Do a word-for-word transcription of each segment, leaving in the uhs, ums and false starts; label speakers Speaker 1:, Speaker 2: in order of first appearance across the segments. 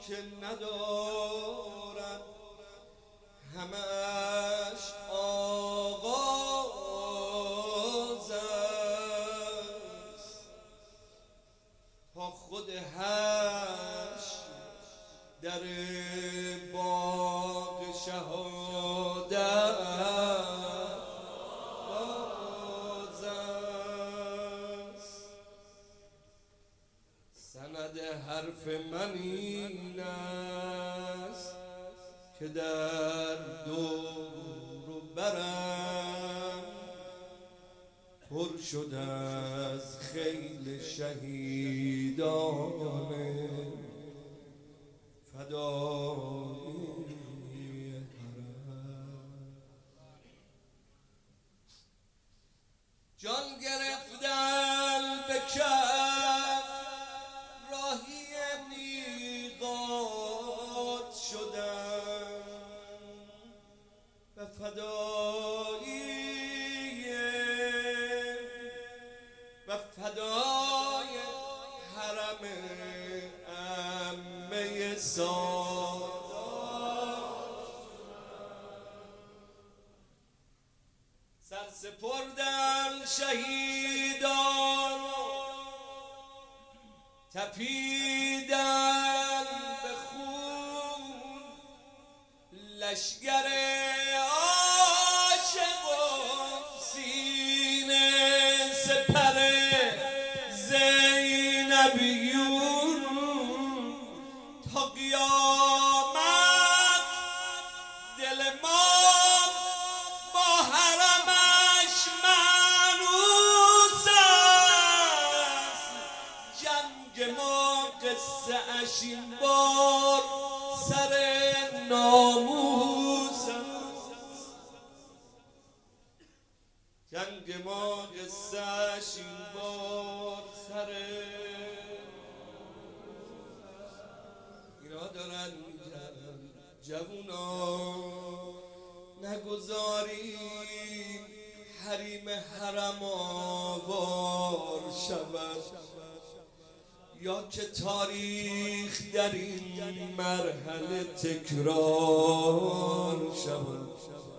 Speaker 1: که ندارد همش آغاز است، با خود هش در باغ شهادت باز است. سند حرف من این است که در دور و برم پر شد از خیل شهیدان فدایی حرم. جان گرفتن به کف راهی میقات شدن و فدایی و فدای حرم عمه سادات سر سپردن شهیدان تپیدن به خون لشگر عاشقان سینه سپر زینبیون تا قیامت دل ما با حرمش مانوس است. جنگ ما قصه اش این بار سر ناموس است. جنگ ما قصه اش این بار سر اینا دارن میگن جوونا نگذاریم حریم حرم آوار شود یا که تاریخ در این مرحله تکرار شود.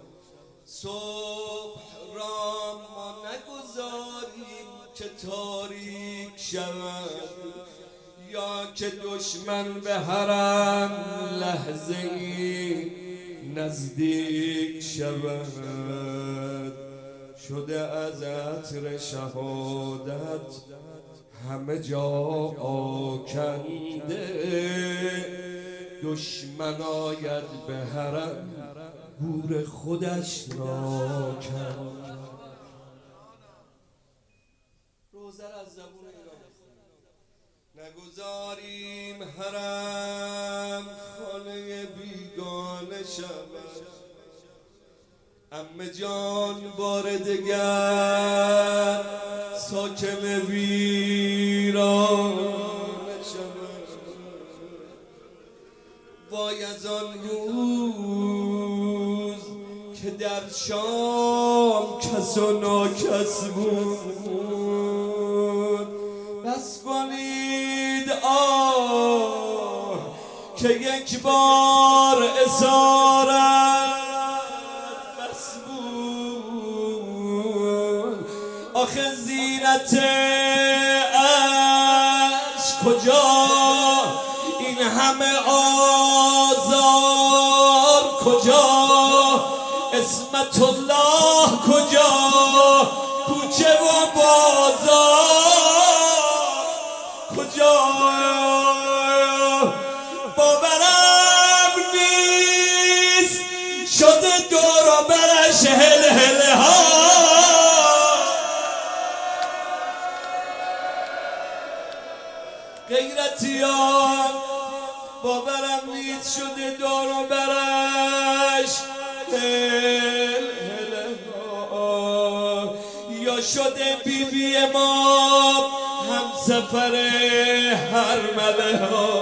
Speaker 1: صبح را ما نگذاریم که تاریک شود یا که دشمن به حرم لحظه ای نزدیک شود. شده از عطر شهادت همه جا آکنده، دشمن آید به حرم گور خودش را کند. روزه از زبون ایران نگذاریم حرم خانه بیگانه شود. عمه جان بار دگر ساکن ویرانه شود. وای از آن روز که در شام کس و ناکس بود. بس کنید آه که یک بار اسارت بس بود. آخه زینت عشق کجا، این همه آزار کجا، اسمت الله کجا، کوچه و بازار کجا. باورم نیست شده دور و برش هل هل ها. غیرتیان باورم نیست شده دور و برش هل هل ها. یا شده بی بی ما هم سفر هرمله ها.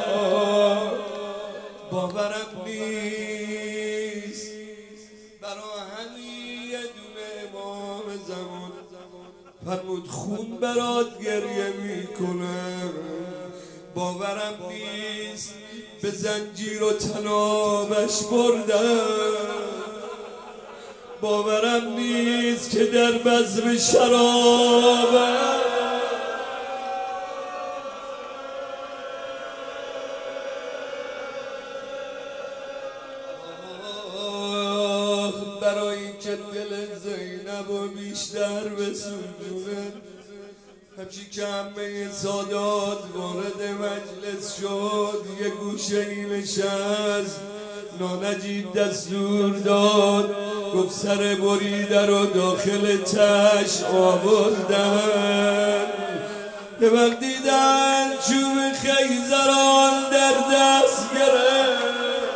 Speaker 1: باورم نیست برا همین یه دونه امام زمان فرمود خون برات گریه میکنه. باورم نیست به زنجیر و تنابش بردن. باورم نیست که در بزم شرابه برای که دل زینب و بیشتر بسوزونه. همچی که همه سادات وارد مجلس شد، یه گوشه ای نشست. نانجیب دستور داد، گفت سر بریده رو داخل تش آوردن. یه وقت دیدن چوب خیزران در دست گرفت،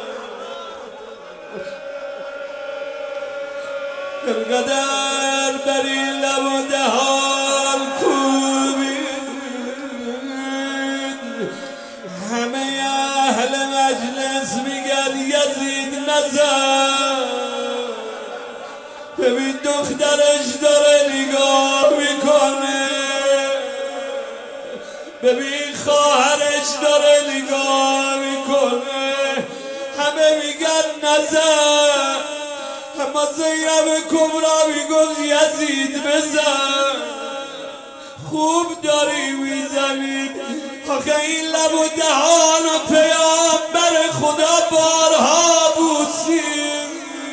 Speaker 1: انقدر بر این لب و دهان کوبید همه اهل مجلس میگن یزید نزد. ببین دخترش داره نگاه میکنه، ببین خواهرش داره نگاه میکنه، همه میگن نزد. اما زینب کبرا میگفت یزید بزن، خوب داری میزنی. آخه این لب و دهان و پیامبر خدا بارها بوسیم.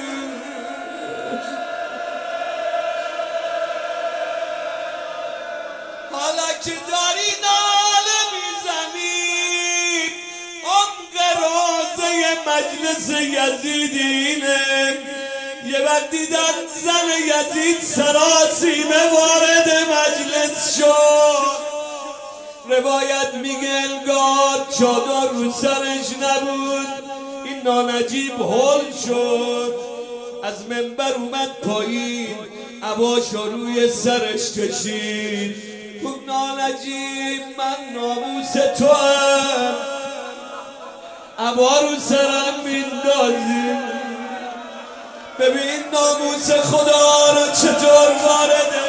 Speaker 1: حالا که داری ناله میزنی، عمق روزه مجلس یزیدینه. یه وقت دیدن زن یزید سراسیمه وارد مجلس شد. روایت میگه انگار چادر رو سرش نبود. این نانجیب هل شد، از منبر اومد پایین، عباشو روی سرش کشید. گفت نانجیب من ناموس تو هم، عبا رو سرم میندازی. ببین ناموس خدا رو چطور وارده.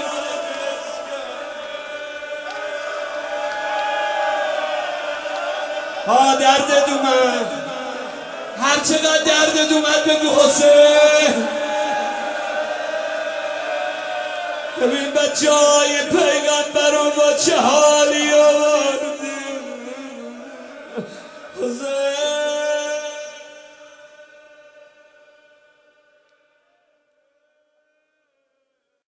Speaker 1: ها دردت اومد، هر چقدر دردت اومد بگو حسین. ببین بچه های پیغمبر رو با چه حالی آوردیم. حسین